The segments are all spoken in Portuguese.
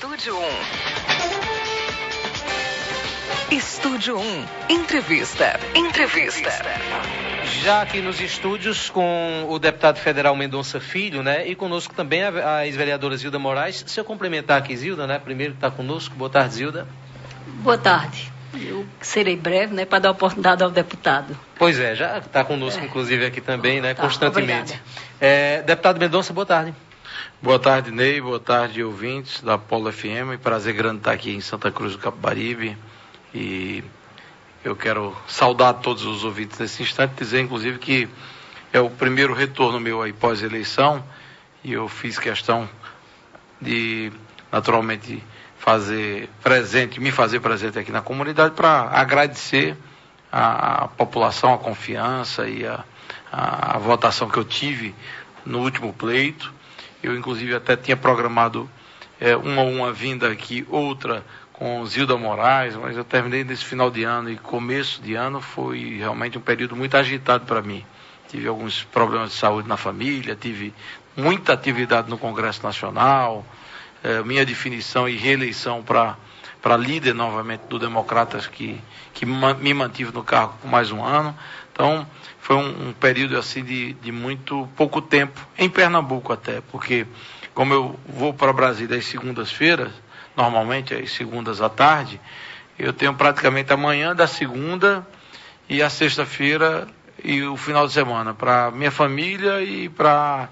Estúdio 1. Estúdio 1. Entrevista. Já aqui nos estúdios com o deputado federal Mendonça Filho, né? E conosco também a ex-vereadora Zilda Moraes. Se eu complementar aqui, Zilda, né? Primeiro que está conosco. Boa tarde, Zilda. Boa tarde. Eu serei breve, né? Para dar oportunidade ao deputado. Pois é, já está conosco, inclusive, aqui também, né? Tá, constantemente. Deputado Mendonça, boa tarde. Boa tarde, Ney. Boa tarde, ouvintes da Polo FM. Prazer grande estar aqui em Santa Cruz do Capibaribe. E eu quero saudar todos os ouvintes nesse instante, dizer inclusive que é o primeiro retorno meu aí pós-eleição, e eu fiz questão de, naturalmente, me fazer presente aqui na comunidade para agradecer a população, a confiança e a votação que eu tive no último pleito. Eu, inclusive, até tinha programado uma vinda aqui, outra com Zilda Moraes, mas eu terminei nesse final de ano e começo de ano foi realmente um período muito agitado para mim. Tive alguns problemas de saúde na família, tive muita atividade no Congresso Nacional, minha definição e reeleição para líder novamente do Democratas, que me mantive no cargo por mais um ano. Então, foi um período assim de muito pouco tempo, em Pernambuco até, porque como eu vou para Brasília às segundas-feiras, normalmente às segundas à tarde, eu tenho praticamente a manhã da segunda e a sexta-feira e o final de semana para minha família e para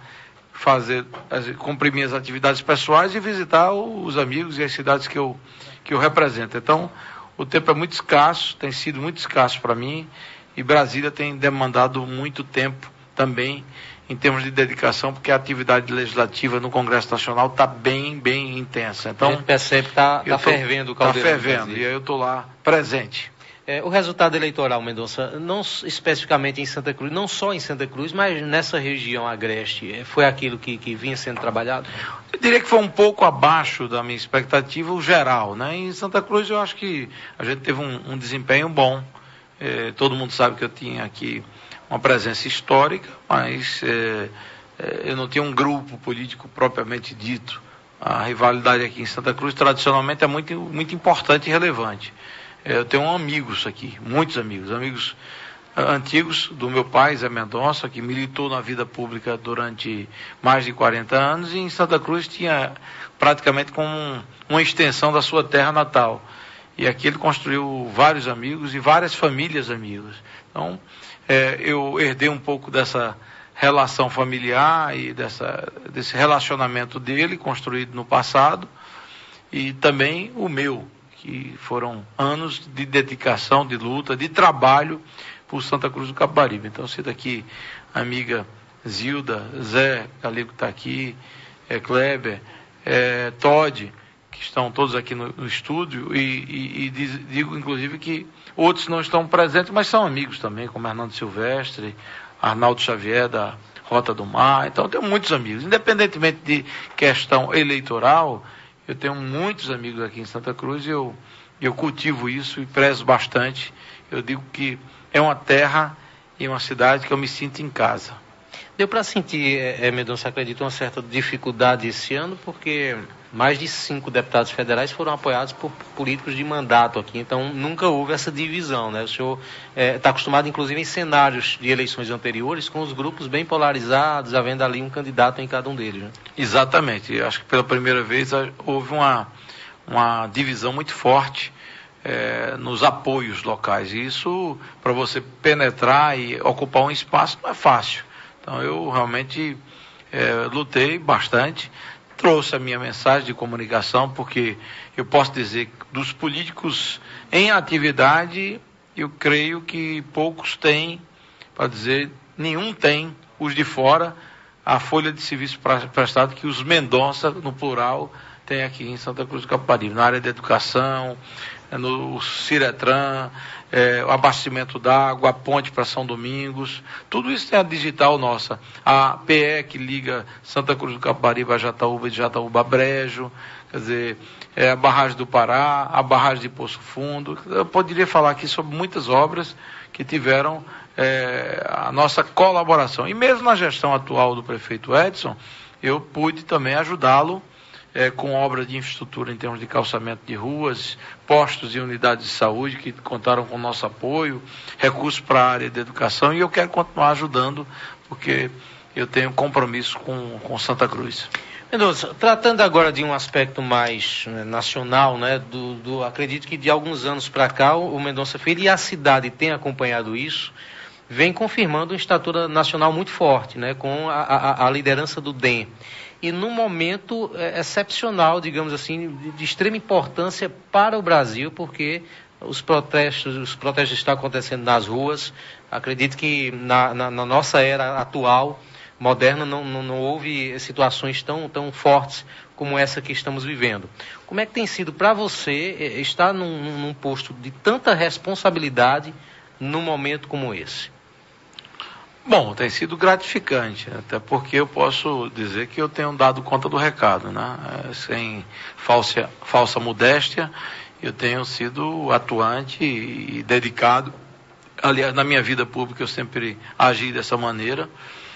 cumprir minhas atividades pessoais e visitar os amigos e as cidades que eu represento. Então, o tempo é muito escasso, tem sido muito escasso para mim, e Brasília tem demandado muito tempo também em termos de dedicação, porque a atividade legislativa no Congresso Nacional está bem intensa. Então, a gente percebe que está fervendo o caldeirão. Está fervendo, e aí eu estou lá presente. O resultado eleitoral, Mendonça, não especificamente em Santa Cruz, não só em Santa Cruz, mas nessa região agreste, foi aquilo que vinha sendo trabalhado? Eu diria que foi um pouco abaixo da minha expectativa, o geral, né? Em Santa Cruz eu acho que a gente teve um desempenho bom. Todo mundo sabe que eu tinha aqui uma presença histórica, mas eu não tinha um grupo político propriamente dito. A rivalidade aqui em Santa Cruz tradicionalmente é muito, muito importante e relevante. Eu tenho amigos aqui, muitos amigos antigos do meu pai, Zé Mendonça, que militou na vida pública durante mais de 40 anos, e em Santa Cruz tinha praticamente como uma extensão da sua terra natal. E aqui ele construiu vários amigos e várias famílias amigas. Então, eu herdei um pouco dessa relação familiar e desse relacionamento dele, construído no passado, e também o meu, que foram anos de dedicação, de luta, de trabalho por Santa Cruz do Capibaribe. Então, cito aqui a amiga Zilda, Zé, Galego está aqui, Kleber, Todd, que estão todos aqui no estúdio, e digo, inclusive, que outros não estão presentes, mas são amigos também, como Hernando Silvestre, Arnaldo Xavier, da Rota do Mar. Então, eu tenho muitos amigos. Independentemente de questão eleitoral, eu tenho muitos amigos aqui em Santa Cruz, e eu cultivo isso e prezo bastante. Eu digo que é uma terra e uma cidade que eu me sinto em casa. Deu para sentir, Mendonça, acredito, uma certa dificuldade esse ano, porque mais de 5 deputados federais foram apoiados por políticos de mandato aqui, então nunca houve essa divisão, né? O senhor está acostumado, inclusive, em cenários de eleições anteriores, com os grupos bem polarizados, havendo ali um candidato em cada um deles, né? Exatamente. Eu acho que pela primeira vez houve uma divisão muito forte nos apoios locais, e isso, para você penetrar e ocupar um espaço, não é fácil. Então eu realmente lutei bastante, trouxe a minha mensagem de comunicação, porque eu posso dizer que dos políticos em atividade, eu creio que poucos têm, para dizer, nenhum tem, os de fora, a folha de serviço prestado que os Mendonça, no plural, tem aqui em Santa Cruz do Capibaribe, na área da educação, no Ciretran, o abastecimento d'água, a ponte para São Domingos, tudo isso tem a digital nossa. A PE que liga Santa Cruz do Capibaribe a Jataúba e de Jataúba a Brejo, quer dizer, a barragem do Pará, a barragem de Poço Fundo. Eu poderia falar aqui sobre muitas obras que tiveram a nossa colaboração. E mesmo na gestão atual do prefeito Edson, eu pude também ajudá-lo com obra de infraestrutura em termos de calçamento de ruas, postos e unidades de saúde que contaram com o nosso apoio, recursos para a área de educação, e eu quero continuar ajudando, porque eu tenho compromisso com Santa Cruz. Mendonça, tratando agora de um aspecto mais nacional, né, acredito que de alguns anos para cá o Mendonça Filho e a cidade tem acompanhado isso, vem confirmando uma estatura nacional muito forte, né, com a liderança do DEM. E num momento excepcional, digamos assim, de extrema importância para o Brasil, porque os protestos estão acontecendo nas ruas. Acredito que na nossa era atual, moderna, não houve situações tão fortes como essa que estamos vivendo. Como é que tem sido para você estar num posto de tanta responsabilidade num momento como esse? Bom, tem sido gratificante, até porque eu posso dizer que eu tenho dado conta do recado, né? Sem falsa modéstia, eu tenho sido atuante e dedicado. Aliás, na minha vida pública eu sempre agi dessa maneira,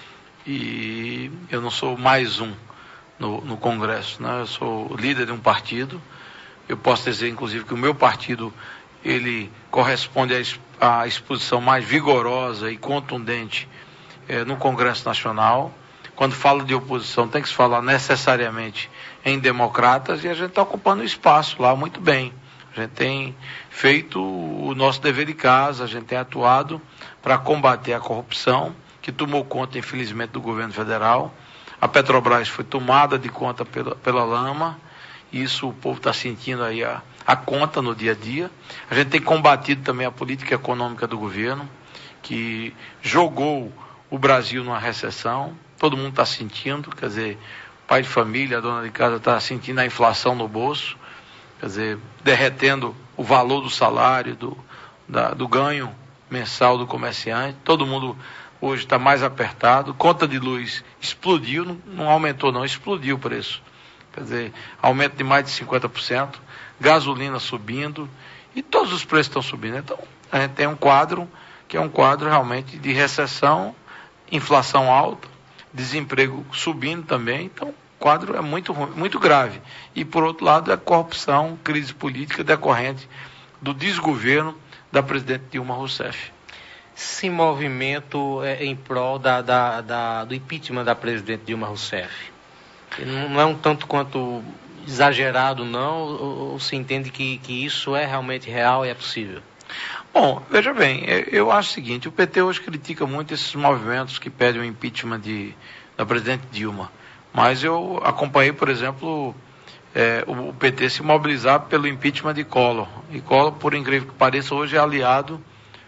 e eu não sou mais um no Congresso, né? Eu sou líder de um partido. Eu posso dizer, inclusive, que o meu partido, ele corresponde à exposição mais vigorosa e contundente no Congresso Nacional. Quando falo de oposição, tem que se falar necessariamente em democratas, e a gente está ocupando o espaço lá muito bem. A gente tem feito o nosso dever de casa, a gente tem atuado para combater a corrupção, que tomou conta, infelizmente, do governo federal. A Petrobras foi tomada de conta pela lama, e isso o povo está sentindo aí a conta no dia a dia. A gente tem combatido também a política econômica do governo, que jogou o Brasil numa recessão. Todo mundo está sentindo, quer dizer, pai de família, a dona de casa está sentindo a inflação no bolso, quer dizer, derretendo o valor do salário, do ganho mensal do comerciante. Todo mundo hoje está mais apertado. Conta de luz explodiu, não aumentou não, explodiu o preço. Quer dizer, aumento de mais de 50%, gasolina subindo, e todos os preços estão subindo. Então, a gente tem um quadro que é um quadro realmente de recessão, inflação alta, desemprego subindo também. Então, o quadro é muito ruim, muito grave. E, por outro lado, é corrupção, crise política decorrente do desgoverno da presidente Dilma Rousseff. Esse movimento em prol do impeachment da presidente Dilma Rousseff, não é um tanto quanto exagerado, não? Ou se entende que isso é realmente real e é possível? Bom, veja bem, eu acho o seguinte: o PT hoje critica muito esses movimentos que pedem o impeachment da presidente Dilma, mas eu acompanhei, por exemplo, o PT se mobilizar pelo impeachment de Collor, e Collor, por incrível que pareça, hoje é aliado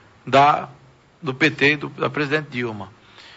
do PT e da presidente Dilma.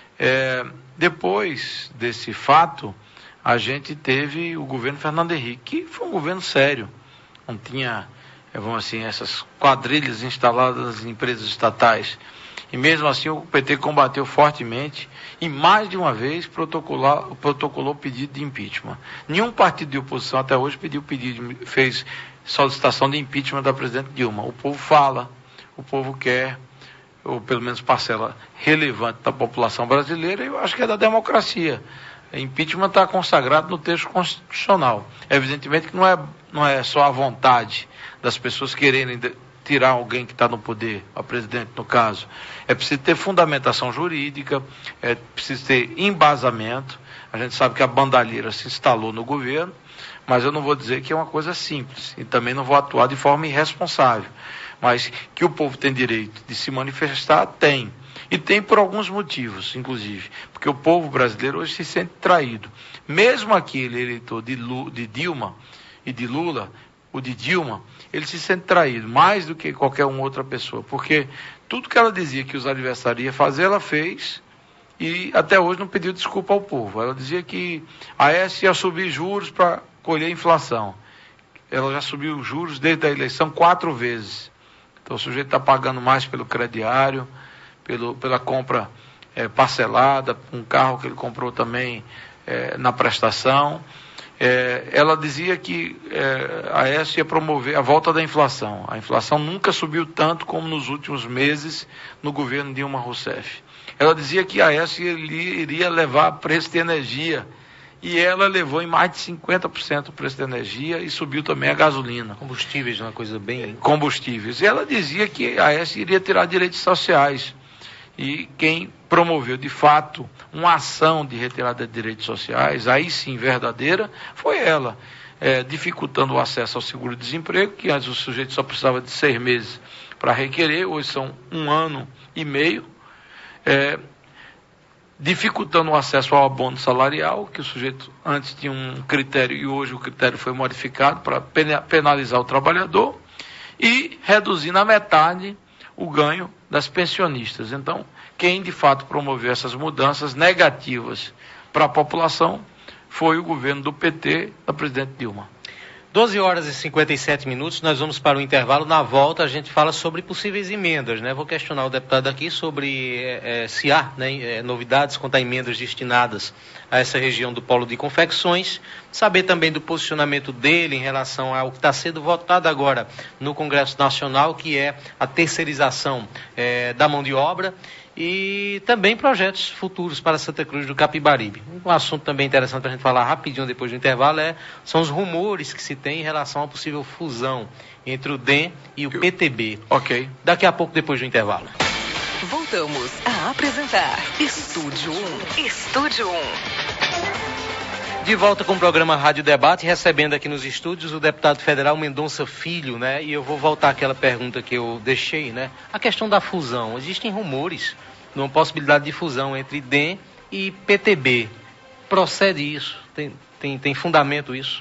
Depois desse fato, a gente teve o governo Fernando Henrique, que foi um governo sério, não tinha, vamos assim, essas quadrilhas instaladas em empresas estatais, e mesmo assim o PT combateu fortemente e mais de uma vez protocolou pedido de impeachment. Nenhum partido de oposição até hoje fez solicitação de impeachment da presidente Dilma. O povo fala, o povo quer, ou pelo menos parcela relevante da população brasileira, eu acho que é da democracia. Impeachment está consagrado no texto constitucional. Evidentemente que não é só a vontade das pessoas quererem tirar alguém que está no poder, a presidente no caso. É preciso ter fundamentação jurídica, é preciso ter embasamento. A gente sabe que a bandalheira se instalou no governo, mas eu não vou dizer que é uma coisa simples, e também não vou atuar de forma irresponsável. Mas que o povo tem direito de se manifestar, tem. E tem por alguns motivos, inclusive, porque o povo brasileiro hoje se sente traído. Mesmo aquele eleitor de Dilma e de Lula, o de Dilma, ele se sente traído, mais do que qualquer outra pessoa, porque tudo que ela dizia que os adversários iam fazer, ela fez, e até hoje não pediu desculpa ao povo. Ela dizia que a Aécio ia subir juros para colher a inflação. Ela já subiu os juros desde a eleição 4 vezes. Então o sujeito está pagando mais pelo crediário, pela compra parcelada, um carro que ele comprou também na prestação. Ela dizia que a Aécio ia promover a volta da inflação. A inflação nunca subiu tanto como nos últimos meses no governo Dilma Rousseff. Ela dizia que a Aécio iria levar preço de energia e ela levou em mais de 50% o preço da energia e subiu também a gasolina. Combustíveis, uma coisa bem... Combustíveis. E ela dizia que a AES iria tirar direitos sociais. E quem promoveu, de fato, uma ação de retirada de direitos sociais, aí sim, verdadeira, foi ela. Dificultando o acesso ao seguro-desemprego, que antes o sujeito só precisava de 6 meses para requerer, hoje são 1 ano e meio. Dificultando o acesso ao abono salarial, que o sujeito antes tinha um critério e hoje o critério foi modificado para penalizar o trabalhador, e reduzindo a metade o ganho das pensionistas. Então, quem de fato promoveu essas mudanças negativas para a população foi o governo do PT, da presidente Dilma. 12 horas e 57 minutos, nós vamos para o intervalo. Na volta a gente fala sobre possíveis emendas, né? Vou questionar o deputado aqui sobre se há, né, novidades quanto a emendas destinadas a essa região do polo de confecções, saber também do posicionamento dele em relação ao que está sendo votado agora no Congresso Nacional, que é a terceirização da mão de obra, e também projetos futuros para Santa Cruz do Capibaribe. Um assunto também interessante para a gente falar rapidinho depois do intervalo são os rumores que se tem em relação à possível fusão entre o DEM e o PTB. Ok. Daqui a pouco, depois do intervalo. Voltamos a apresentar Estúdio 1. Estúdio 1. De volta com o programa Rádio Debate, recebendo aqui nos estúdios o deputado federal Mendonça Filho, né? E eu vou voltar àquela pergunta que eu deixei, né? A questão da fusão. Existem rumores de uma possibilidade de fusão entre DEM e PTB. Procede isso? Tem fundamento isso?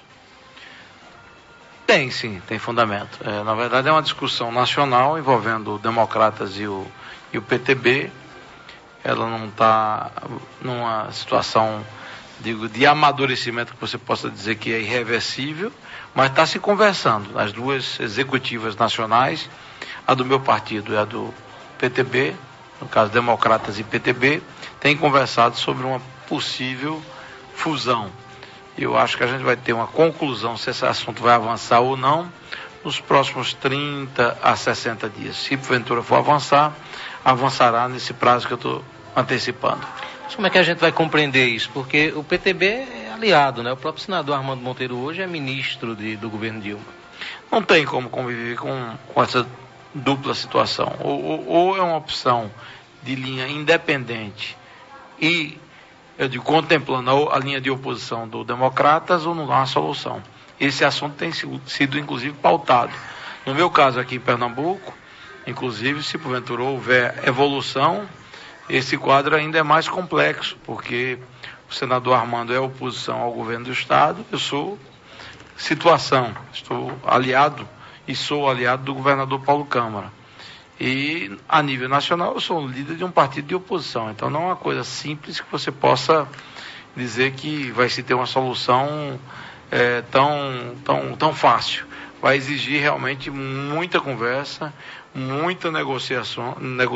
Tem, sim, tem fundamento. Na verdade, é uma discussão nacional envolvendo democratas e o PTB. Ela não está numa situação, digo, de amadurecimento que você possa dizer que é irreversível, mas está se conversando. As duas executivas nacionais, a do meu partido e a do PTB, no caso Democratas e PTB, têm conversado sobre uma possível fusão. Eu acho que a gente vai ter uma conclusão se esse assunto vai avançar ou não nos próximos 30 a 60 dias. Se porventura for avançar, avançará nesse prazo que eu estou antecipando. Como é que a gente vai compreender isso? Porque o PTB é aliado, né? O próprio senador Armando Monteiro hoje é ministro do governo Dilma. Não tem como conviver com essa dupla situação. Ou é uma opção de linha independente e, eu digo, contemplando a linha de oposição do Democratas, ou não há uma solução. Esse assunto tem sido inclusive, pautado. No meu caso aqui em Pernambuco, inclusive, se porventura houver evolução, esse quadro ainda é mais complexo, porque o senador Armando é oposição ao governo do Estado, eu sou situação, estou aliado e sou aliado do governador Paulo Câmara. E a nível nacional eu sou líder de um partido de oposição, então não é uma coisa simples que você possa dizer que vai se ter uma solução tão fácil. Vai exigir realmente muita conversa, muita negociação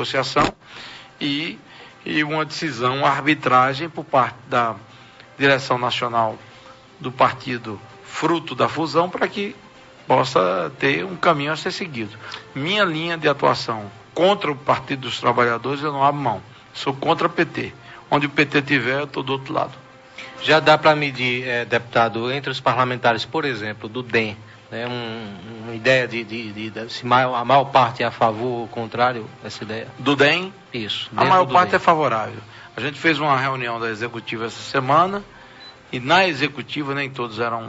e uma decisão, uma arbitragem por parte da direção nacional do partido fruto da fusão, para que possa ter um caminho a ser seguido. Minha linha de atuação contra o Partido dos Trabalhadores, eu não abro mão. Sou contra o PT. Onde o PT tiver, eu estou do outro lado. Já dá para medir, deputado, entre os parlamentares, por exemplo, do DEM, né, uma ideia de se a maior parte é a favor ou contrário dessa ideia? Do DEM? Isso. A maior parte é favorável. A gente fez uma reunião da executiva essa semana e na executiva nem todos eram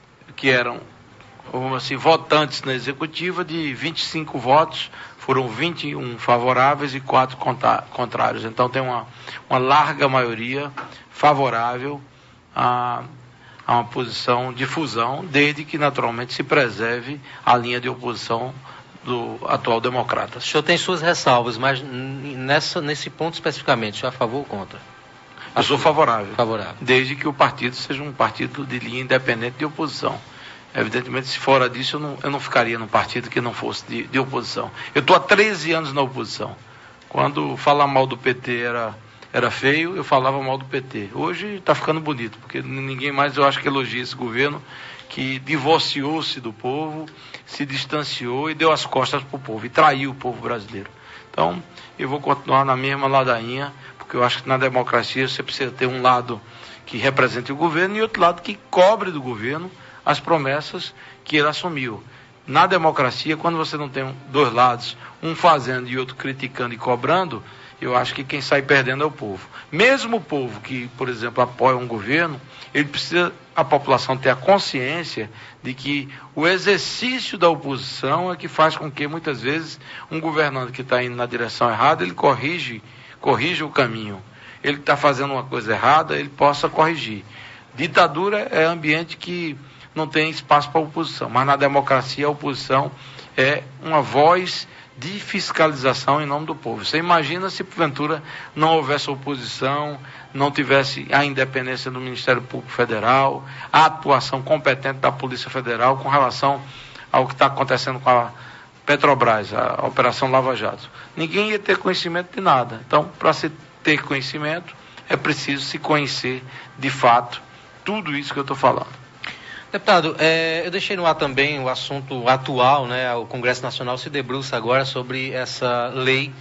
vamos assim, votantes na executiva. De 25 votos, foram 21 favoráveis e 4 contrários. Então tem uma larga maioria favorável a uma posição de fusão, desde que naturalmente se preserve a linha de oposição do atual Democratas. O senhor tem suas ressalvas, mas nesse ponto especificamente, o senhor é a favor ou contra? Eu sou favorável. Favorável. Desde que o partido seja um partido de linha independente de oposição. Evidentemente, se fora disso, eu não ficaria num partido que não fosse de oposição. Eu estou há 13 anos na oposição. Quando falar mal do PT era feio, eu falava mal do PT. Hoje está ficando bonito, porque ninguém mais, eu acho, que elogia esse governo que divorciou-se do povo, se distanciou e deu as costas para o povo, e traiu o povo brasileiro. Então, eu vou continuar na mesma ladainha, porque eu acho que na democracia você precisa ter um lado que represente o governo, e outro lado que cobre do governo as promessas que ele assumiu. Na democracia, quando você não tem dois lados, um fazendo e outro criticando e cobrando, eu acho que quem sai perdendo é o povo. Mesmo o povo que, por exemplo, apoia um governo, a população ter a consciência de que o exercício da oposição é que faz com que, muitas vezes, um governante que está indo na direção errada, ele corrige o caminho. Ele está fazendo uma coisa errada, ele possa corrigir. Ditadura é ambiente que não tem espaço para a oposição, mas na democracia a oposição é uma voz de fiscalização em nome do povo. Você imagina se porventura não houvesse oposição, não tivesse a independência do Ministério Público Federal, a atuação competente da Polícia Federal com relação ao que está acontecendo com a Petrobras, a Operação Lava Jato. Ninguém ia ter conhecimento de nada. Então, para se ter conhecimento, é preciso se conhecer de fato tudo isso que eu estou falando. Deputado, eu deixei no ar também o assunto atual, né? O Congresso Nacional se debruça agora sobre essa lei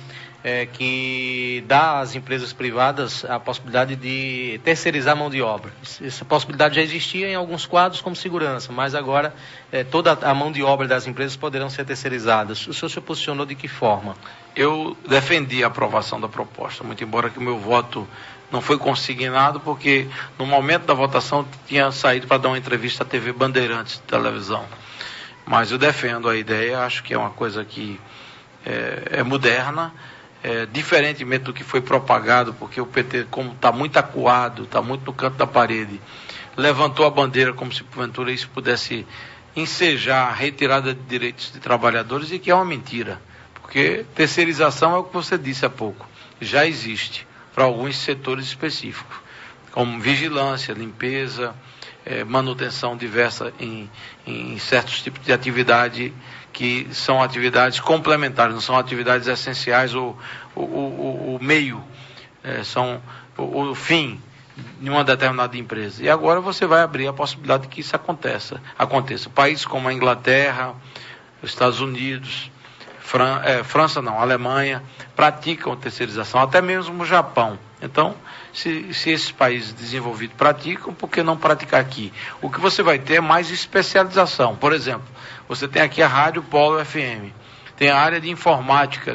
que dá às empresas privadas a possibilidade de terceirizar a mão de obra. Essa possibilidade já existia em alguns quadros como segurança, mas agora toda a mão de obra das empresas poderão ser terceirizadas. O senhor se posicionou de que forma? Eu defendi a aprovação da proposta, muito embora que o meu voto não foi consignado, porque no momento da votação tinha saído para dar uma entrevista à TV Bandeirantes de televisão. Mas eu defendo a ideia, acho que é uma coisa que é moderna, diferentemente do que foi propagado, porque o PT, como está muito acuado, está muito no canto da parede, levantou a bandeira como se porventura isso pudesse ensejar a retirada de direitos de trabalhadores, e que é uma mentira, porque terceirização é o que você disse há pouco, já existe para alguns setores específicos, como vigilância, limpeza, manutenção diversa em certos tipos de atividade que são atividades complementares, não são atividades essenciais ou o meio, são o fim de uma determinada empresa. E agora você vai abrir a possibilidade de que isso aconteça. Países como a Inglaterra, os Estados Unidos, Alemanha, praticam a terceirização, até mesmo o Japão. Então, se esses países desenvolvidos praticam, por que não praticar aqui? O que você vai ter é mais especialização. Por exemplo, você tem aqui a Rádio Polo FM, tem a área de informática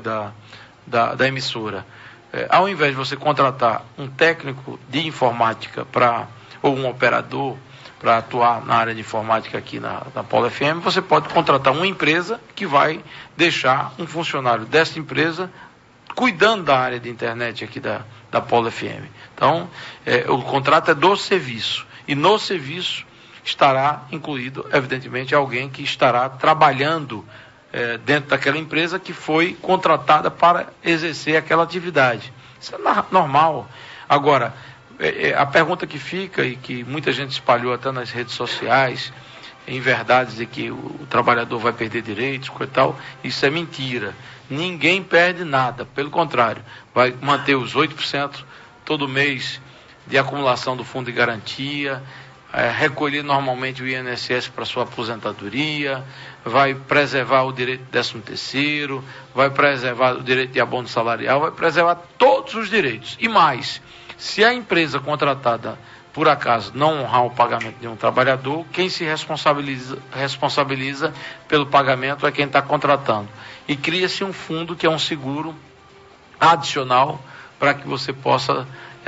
da emissora. Ao invés de você contratar um técnico de informática ou um operador para atuar na área de informática aqui na Polo FM, você pode contratar uma empresa que vai deixar um funcionário dessa empresa cuidando da área de internet aqui da Polo FM. Então, o contrato é do serviço, e no serviço estará incluído, evidentemente, alguém que estará trabalhando dentro daquela empresa que foi contratada para exercer aquela atividade. Isso é normal. Agora, a pergunta que fica, e que muita gente espalhou até nas redes sociais, em verdades de que o trabalhador vai perder direitos, coisa e tal, isso é mentira. Ninguém perde nada, pelo contrário, vai manter os 8% todo mês de acumulação do fundo de garantia, recolher normalmente o INSS para sua aposentadoria, vai preservar o direito de 13º, vai preservar o direito de abono salarial, vai preservar todos os direitos. E mais, se a empresa contratada, por acaso, não honrar o pagamento de um trabalhador, quem se responsabiliza pelo pagamento é quem está contratando. E cria-se um fundo que é um seguro adicional para que você possa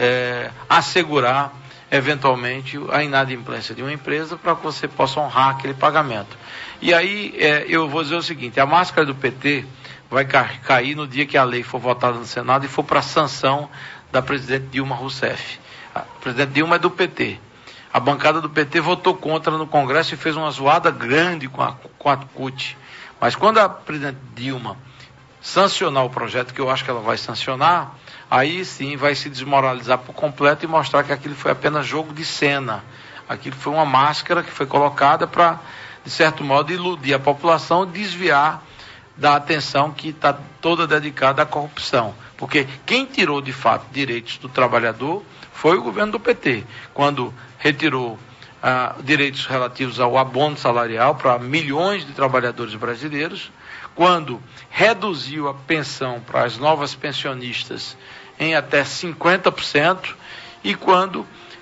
assegurar, eventualmente, a inadimplência de uma empresa, para que você possa honrar aquele pagamento. E aí, eu vou dizer o seguinte: a máscara do PT vai cair no dia que a lei for votada no Senado e for para a sanção da presidente Dilma Rousseff. A presidente Dilma é do PT. A bancada do PT votou contra no Congresso e fez uma zoada grande com a CUT. Mas quando a presidente Dilma sancionar o projeto, que eu acho que ela vai sancionar, aí sim vai se desmoralizar por completo e mostrar que aquilo foi apenas jogo de cena. Aquilo foi uma máscara que foi colocada para, de certo modo, iludir a população, desviar da atenção que está toda dedicada à corrupção. Porque quem tirou, de fato, direitos do trabalhador foi o governo do PT, quando retirou direitos relativos ao abono salarial para milhões de trabalhadores brasileiros, quando reduziu a pensão para as novas pensionistas em até 50%, e quando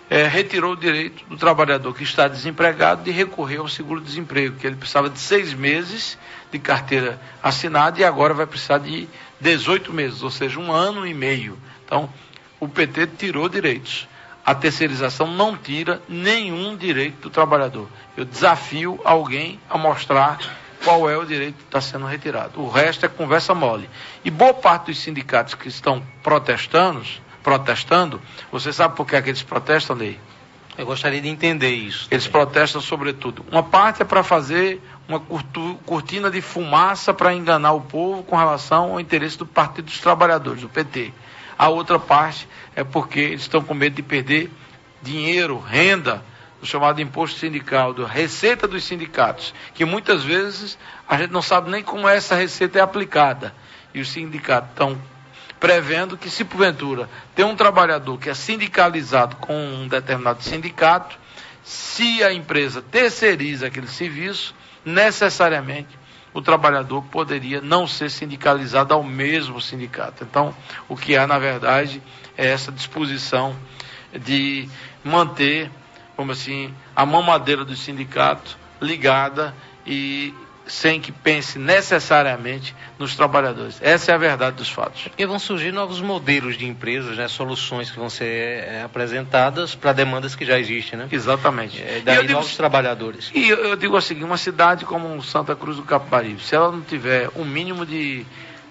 retirou o direito do trabalhador que está desempregado de recorrer ao seguro-desemprego, que ele precisava de 6 meses de carteira assinada e agora vai precisar de 18 meses, ou seja, 1 ano e meio. Então, o PT tirou direitos. A terceirização não tira nenhum direito do trabalhador. Eu desafio alguém a mostrar qual é o direito que está sendo retirado. O resto é conversa mole. E boa parte dos sindicatos que estão protestando, você sabe por que é que eles protestam, Ney? Eu gostaria de entender isso. Eles protestam sobretudo. Uma parte é para fazer uma cortina de fumaça para enganar o povo com relação ao interesse do Partido dos Trabalhadores, do PT. A outra parte é porque eles estão com medo de perder dinheiro, renda, o chamado imposto sindical, da receita dos sindicatos, que muitas vezes a gente não sabe nem como essa receita é aplicada. E os sindicatos estão prevendo que, se porventura tem um trabalhador que é sindicalizado com um determinado sindicato, se a empresa terceiriza aquele serviço, necessariamente o trabalhador poderia não ser sindicalizado ao mesmo sindicato. Então, o que há, na verdade, é essa disposição de manter, como assim, a mamadeira do sindicato ligada e sem que pense necessariamente nos trabalhadores. Essa é a verdade dos fatos. Porque vão surgir novos modelos de empresas, né, soluções que vão ser apresentadas para demandas que já existem, né? Exatamente. Daí novos trabalhadores. E eu digo assim, uma cidade como Santa Cruz do Capibaribe, se ela não tiver um mínimo de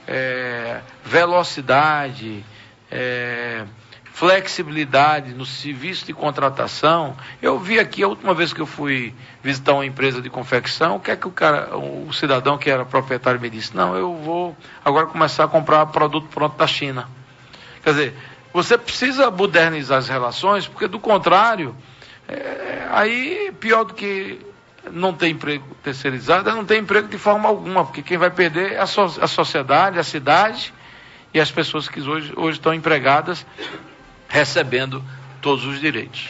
velocidade, flexibilidade no serviço de contratação. Eu vi aqui, a última vez que eu fui visitar uma empresa de confecção, o que é que o cidadão que era proprietário me disse? Não, eu vou agora começar a comprar produto pronto da China. Quer dizer, você precisa modernizar as relações, porque do contrário, aí pior do que não ter emprego terceirizado, não ter emprego de forma alguma, porque quem vai perder é a sociedade, a cidade e as pessoas que hoje estão empregadas, recebendo todos os direitos.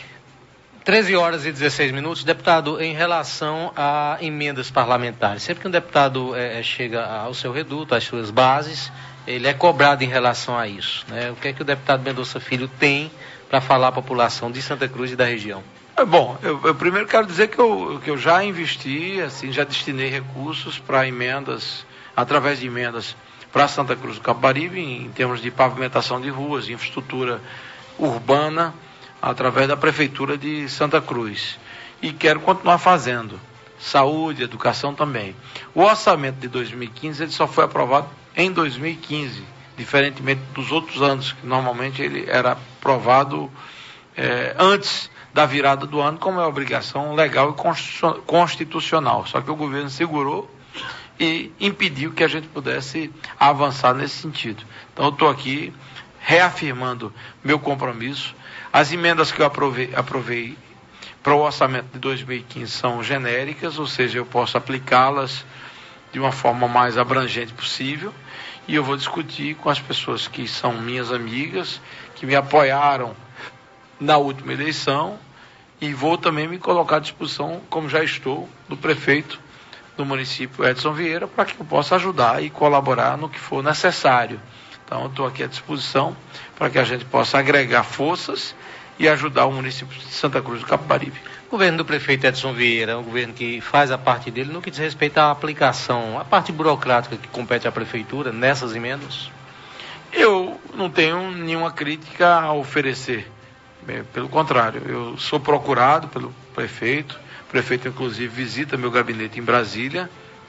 13h16. Deputado, em relação a emendas parlamentares, sempre que um deputado chega ao seu reduto, às suas bases, ele é cobrado em relação a isso, né? O que é que o deputado Mendonça Filho tem para falar à população de Santa Cruz e da região? Bom, eu primeiro quero dizer que eu já investi, assim, já destinei recursos para emendas, através de emendas para Santa Cruz do Capibaribe, em termos de pavimentação de ruas, de infraestrutura urbana, através da Prefeitura de Santa Cruz. E quero continuar fazendo. Saúde, educação também. O orçamento de 2015 ele só foi aprovado em 2015, diferentemente dos outros anos, que normalmente ele era aprovado antes da virada do ano, como é obrigação legal e constitucional. Só que o governo segurou e impediu que a gente pudesse avançar nesse sentido. Então eu estou aqui reafirmando meu compromisso. As emendas que eu aprovei para o orçamento de 2015 são genéricas, ou seja, eu posso aplicá-las de uma forma mais abrangente possível, e eu vou discutir com as pessoas que são minhas amigas, que me apoiaram na última eleição, e vou também me colocar à disposição, como já estou, do prefeito do município, Edson Vieira, para que eu possa ajudar e colaborar no que for necessário. Então, eu estou aqui à disposição para que a gente possa agregar forças e ajudar o município de Santa Cruz do Capibaribe. O governo do prefeito Edson Vieira é um governo que faz a parte dele no que diz respeito à aplicação, a parte burocrática que compete à prefeitura nessas emendas? Eu não tenho nenhuma crítica a oferecer. Pelo contrário, eu sou procurado pelo prefeito. O prefeito, inclusive, visita meu gabinete em Brasília,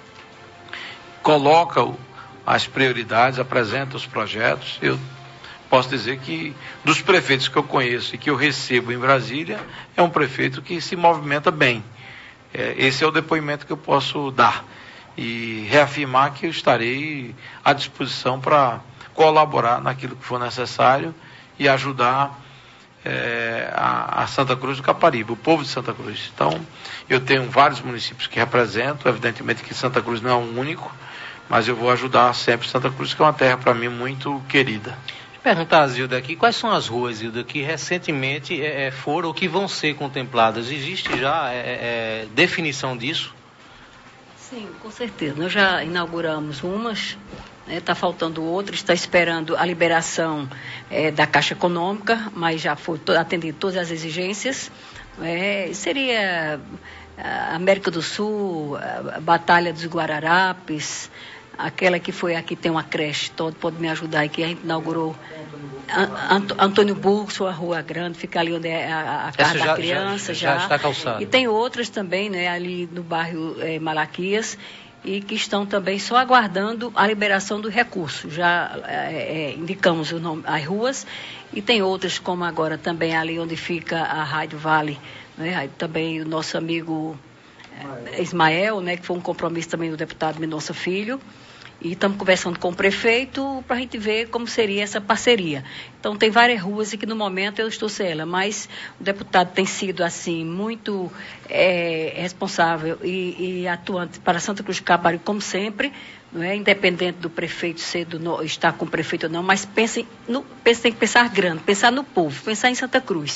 coloca as prioridades, apresenta os projetos. Eu posso dizer que dos prefeitos que eu conheço e que eu recebo em Brasília, é um prefeito que se movimenta bem. Esse é o depoimento que eu posso dar e reafirmar que eu estarei à disposição para colaborar naquilo que for necessário e ajudar a Santa Cruz do Capibaribe, o povo de Santa Cruz. Então, eu tenho vários municípios que represento, evidentemente que Santa Cruz não é o único, mas eu vou ajudar sempre Santa Cruz, que é uma terra para mim muito querida. Perguntar, Zilda, aqui, quais são as ruas, Zilda, que recentemente foram ou que vão ser contempladas? Existe já definição disso? Sim, com certeza. Nós já inauguramos umas Está faltando outra, está esperando a liberação da Caixa Econômica, mas já foi atendido todas as exigências. Seria a América do Sul, a Batalha dos Guararapes, aquela que foi aqui, tem uma creche, todo pode me ajudar aqui, a gente inaugurou Antônio Burgos, a Rua Grande, fica ali onde é a casa da criança. Já está calçada. E tem outras também, né, ali no bairro Malaquias, e que estão também só aguardando a liberação do recurso. Já indicamos o nome, as ruas, e tem outras, como agora também ali onde fica a Rádio Vale, né, também o nosso amigo Ismael, né, que foi um compromisso também do deputado Mendonça Filho, e estamos conversando com o prefeito para a gente ver como seria essa parceria. Então, tem várias ruas e que no momento eu estou sem ela, mas o deputado tem sido, assim, muito responsável e atuante para Santa Cruz do Capibaribe, como sempre, não é? Independente do prefeito estar com o prefeito ou não, mas tem que pensar grande, pensar no povo, pensar em Santa Cruz.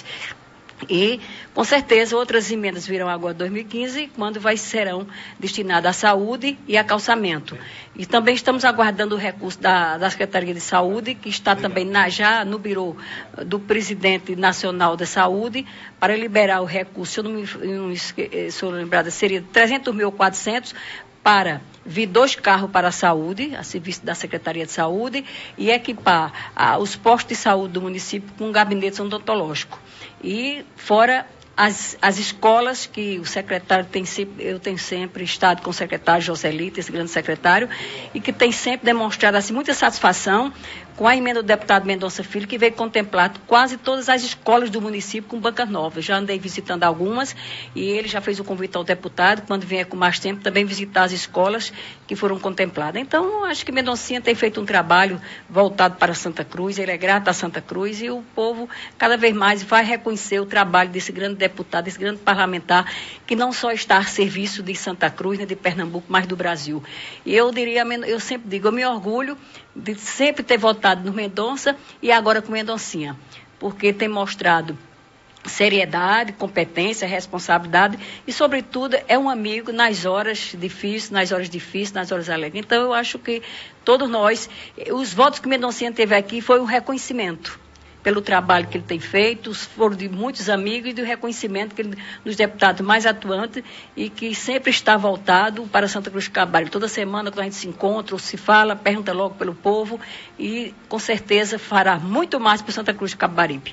E, com certeza, outras emendas virão agora em 2015, quando serão destinadas à saúde e a calçamento. E também estamos aguardando o recurso da Secretaria de Saúde, que está também já no birô do presidente nacional da saúde, para liberar o recurso, se eu não sou lembrada, seria 300.400 para vir 2 carros para a saúde, a serviço da Secretaria de Saúde, e equipar os postos de saúde do município com gabinetes odontológicos. E fora as escolas que o secretário eu tenho sempre estado com o secretário Joselito, esse grande secretário, e que tem sempre demonstrado assim, muita satisfação com a emenda do deputado Mendonça Filho, que veio contemplar quase todas as escolas do município com bancas novas. Já andei visitando algumas e ele já fez o convite ao deputado, quando vier com mais tempo, também visitar as escolas que foram contempladas. Então, acho que Mendoncinha tem feito um trabalho voltado para Santa Cruz, ele é grato a Santa Cruz e o povo cada vez mais vai reconhecer o trabalho desse grande deputado, desse grande parlamentar, que não só está a serviço de Santa Cruz, né, de Pernambuco, mas do Brasil. E eu sempre digo, eu me orgulho de sempre ter votado no Mendonça e agora com Mendoncinha, porque tem mostrado seriedade, competência, responsabilidade e, sobretudo, é um amigo nas horas difíceis, nas horas alegres. Então, eu acho que todos nós, os votos que Mendoncinha teve aqui foi um reconhecimento pelo trabalho que ele tem feito, foram de muitos amigos e do reconhecimento dos deputados mais atuantes e que sempre está voltado para Santa Cruz do Capibaribe. Toda semana, quando a gente se encontra ou se fala, pergunta logo pelo povo e, com certeza, fará muito mais para Santa Cruz do Capibaribe.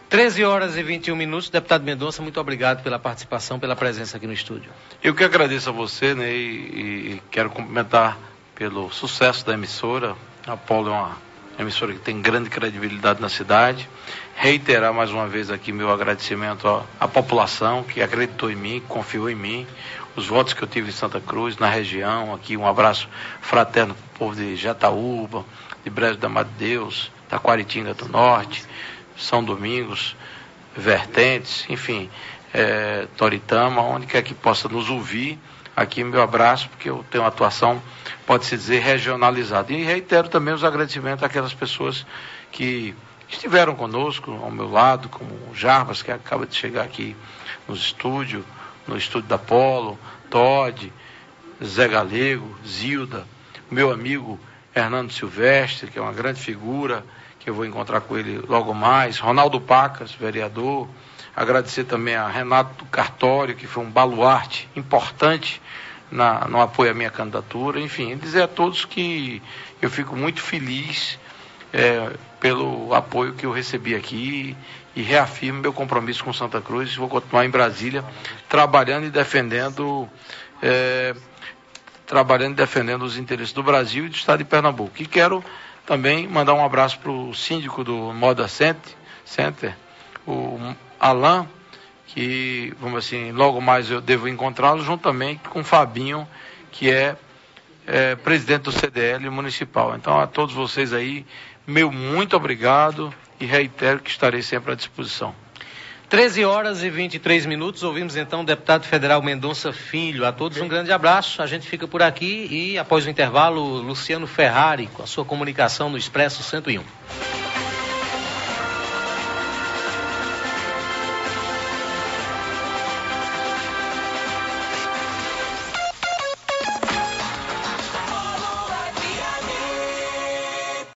13h21. Deputado Mendonça, muito obrigado pela participação, pela presença aqui no estúdio. Eu que agradeço a você, né, e quero cumprimentar pelo sucesso da emissora. A Polo é uma emissora que tem grande credibilidade na cidade. Reiterar mais uma vez aqui meu agradecimento à população que acreditou em mim, confiou em mim, os votos que eu tive em Santa Cruz, na região, aqui um abraço fraterno para o povo de Jataúba, de Brejo da Madre Deus, Taquaritinga do Norte, São Domingos, Vertentes, enfim, Toritama, onde quer que possa nos ouvir. Aqui meu abraço, porque eu tenho uma atuação, pode-se dizer, regionalizada. E reitero também os agradecimentos àquelas pessoas que estiveram conosco, ao meu lado, como o Jarbas, que acaba de chegar aqui no estúdio da Polo, Todd, Zé Galego, Zilda, meu amigo Hernando Silvestre, que é uma grande figura, que eu vou encontrar com ele logo mais, Ronaldo Pacas, vereador. Agradecer também a Renato Cartório, que foi um baluarte importante no apoio à minha candidatura. Enfim, dizer a todos que eu fico muito feliz pelo apoio que eu recebi aqui e reafirmo meu compromisso com Santa Cruz. Vou continuar em Brasília trabalhando e defendendo os interesses do Brasil e do estado de Pernambuco. E quero também mandar um abraço para o síndico do Moda Center, o Alain, que, vamos assim, logo mais eu devo encontrá-lo, juntamente com o Fabinho, que é presidente do CDL municipal. Então, a todos vocês aí, meu muito obrigado e reitero que estarei sempre à disposição. 13h23. Ouvimos então o deputado federal Mendonça Filho. A todos um grande abraço. A gente fica por aqui e, após o intervalo, Luciano Ferrari com a sua comunicação no Expresso 101.